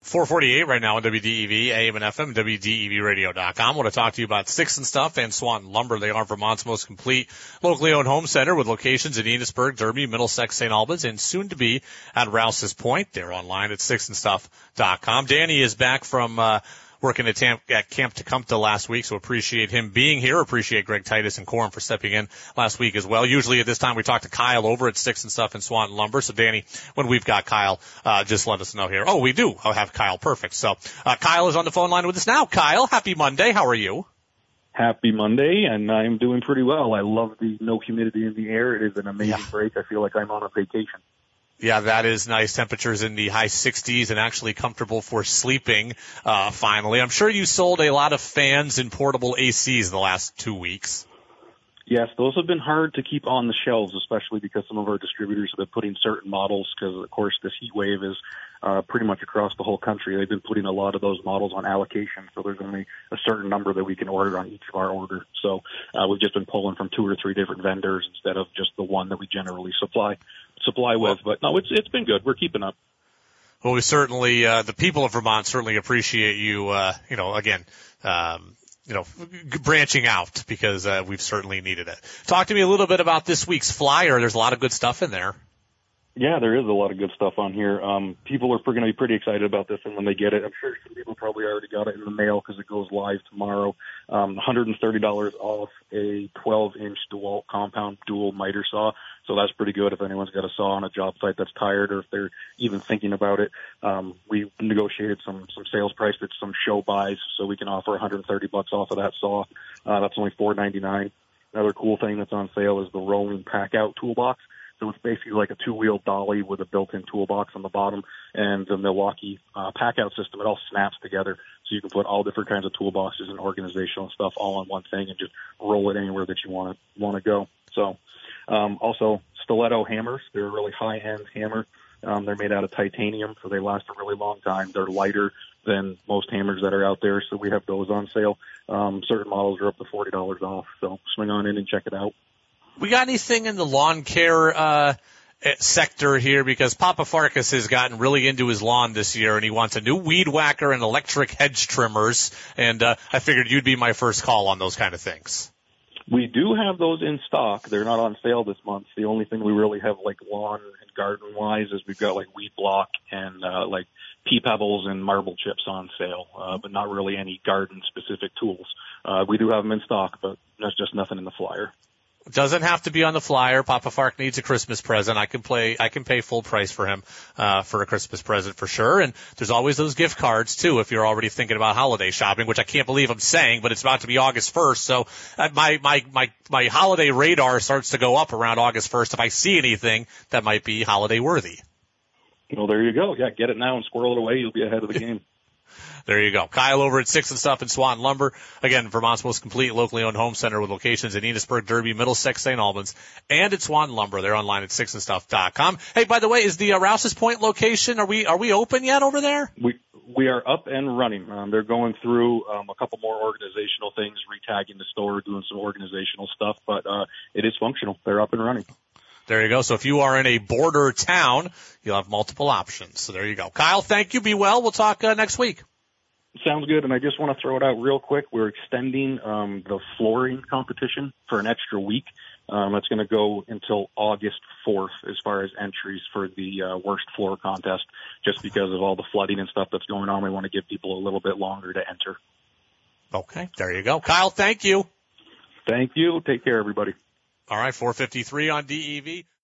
448 right now on WDEV, AM and FM, WDEVradio.com. I want to talk to you about Sticks and Stuff and Swanton Lumber. They are Vermont's most complete locally owned home center with locations in Enosburg, Derby, Middlesex, St. Albans, and soon to be at Rouse's Point. They're online at sticksandstuff.com. Danny is back from working at Camp Tecumseh last week, so appreciate him being here. Appreciate Greg Titus and Corum for stepping in last week as well. Usually at this time we talk to Kyle over at Sticks and Stuff and Swanton Lumber. So Danny, when we've got Kyle, just let us know here. Oh, we do. I'll have Kyle. Perfect. So Kyle is on the phone line with us now. Kyle, happy Monday. How are you? Happy Monday, and I'm doing pretty well. I love the no humidity in the air. It is an amazing break. I feel like I'm on a vacation. Yeah, that is nice. Temperatures in the high 60s and actually comfortable for sleeping, finally. I'm sure you sold a lot of fans and portable ACs the last 2 weeks. Yes, those have been hard to keep on the shelves, especially because some of our distributors have been putting certain models, because, of course, this heat wave is pretty much across the whole country. They've been putting a lot of those models on allocation, so there's only a certain number that we can order on each of our order. So we've just been pulling from 2 or 3 different vendors instead of just the one that we generally supply with. But no, it's been good. We're keeping up. Well, we certainly, the people of Vermont certainly appreciate you, branching out, because we've certainly needed it. Talk to me a little bit about this week's flyer. There's a lot of good stuff in there. Yeah, there is a lot of good stuff on here. People are going to be pretty excited about this, and when they get it, I'm sure some people probably already got it in the mail because it goes live tomorrow. $130 off a 12-inch DeWalt compound dual miter saw. So that's pretty good if anyone's got a saw on a job site that's tired, or if they're even thinking about it. We negotiated some sales price that's some show buys, so we can offer $130 off of that saw. That's only $4.99. Another cool thing that's on sale is the rolling pack-out toolbox. So it's basically like a 2-wheel dolly with a built-in toolbox on the bottom, and the Milwaukee pack-out system. It all snaps together, so you can put all different kinds of toolboxes and organizational stuff all on one thing and just roll it anywhere that you want to go. So also stiletto hammers. They're a really high-end hammer. They're made out of titanium, so they last a really long time. They're lighter than most hammers that are out there, so we have those on sale. Certain models are up to $40 off, so swing on in and check it out. We got anything in the lawn care sector here? Because Papa Farkas has gotten really into his lawn this year, and he wants a new weed whacker and electric hedge trimmers, and I figured you'd be my first call on those kind of things. We do have those in stock. They're not on sale this month. The only thing we really have, like lawn and garden-wise, is we've got like weed block and like pea pebbles and marble chips on sale, but not really any garden-specific tools. We do have them in stock, but there's just nothing in the flyer. Doesn't have to be on the flyer. Papa Fark needs a Christmas present. I can pay full price for him, for a Christmas present for sure. And there's always those gift cards too, if you're already thinking about holiday shopping, which I can't believe I'm saying, but it's about to be August 1st. So my holiday radar starts to go up around August 1st. If I see anything that might be holiday worthy. Well, there you go. Yeah, get it now and squirrel it away. You'll be ahead of the game. There you go. Kyle over at Sticks and Stuff and Swanton Lumber. Again, Vermont's most complete locally owned home center with locations in Enosburg, Derby, Middlesex, St. Albans, and at Swanton Lumber. They're online at sticksandstuff.com. Hey, by the way, is the Rouse's Point location, are we open yet over there? We are up and running. They're going through a couple more organizational things, retagging the store, doing some organizational stuff, but it is functional. They're up and running. There you go. So if you are in a border town, you'll have multiple options. So there you go. Kyle, thank you. Be well. We'll talk next week. Sounds good. And I just want to throw it out real quick. We're extending the flooring competition for an extra week. It's going to go until August 4th as far as entries for the worst floor contest. Just because of all the flooding and stuff that's going on, we want to give people a little bit longer to enter. Okay. There you go. Kyle, thank you. Thank you. Take care, everybody. All right, 4:53 on DEV.